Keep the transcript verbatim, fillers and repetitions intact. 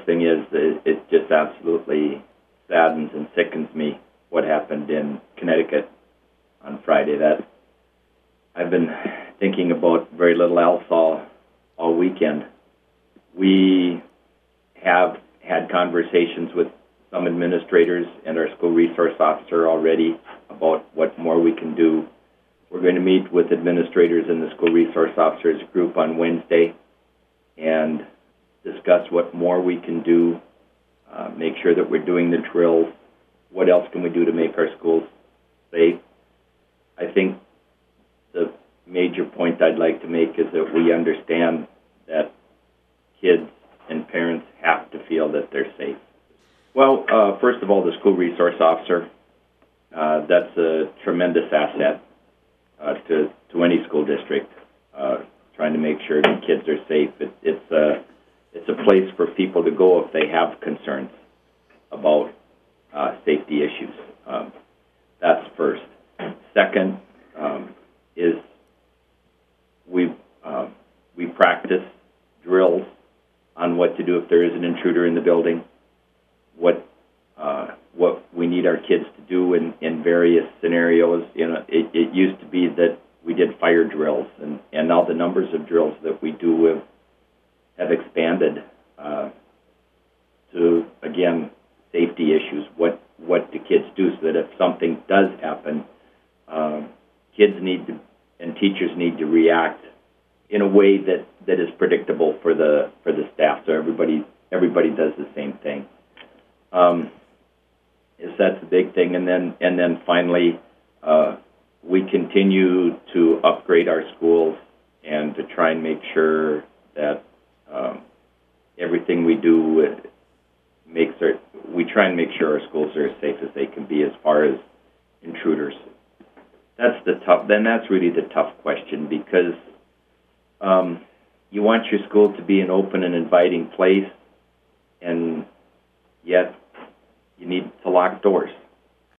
thing is, it, it just absolutely saddens and sickens me what happened in Connecticut on Friday. That I've been thinking about very little else all, all weekend. We have had conversations with some administrators and our school resource officer already about what more we can do. We're going to meet with administrators and the school resource officers group on Wednesday and discuss what more we can do, uh, make sure that we're doing the drills. What else can we do to make our schools safe? I think the major point I'd like to make is that we understand that kids and parents have to feel that they're safe. Well, uh, first of all, the school resource officer, uh, that's a tremendous asset uh, to, to any school district, uh, trying to make sure that kids are safe. It, it's, a, it's a place for people to go if they have concerns about uh, safety issues. Um, that's first. Second um, is we, uh, we practice drills on what to do if there is an intruder in the building, what uh, what we need our kids to do in, in various scenarios. You know, it, it used to be that we did fire drills, and, and now the numbers of drills that we do have, have expanded uh, to, again, safety issues. What what do kids do so that if something does happen, um, kids need to and teachers need to react in a way that, that is predictable for the for the staff, so everybody everybody does the same thing. Um, is that's the big thing, and then and then finally, uh, we continue to upgrade our schools and to try and make sure that um, everything we do makes our we try and make sure our schools are as safe as they can be as far as intruders. That's the tough. Then that's really the tough question, because um, you want your school to be an open and inviting place, and yet you need to lock doors.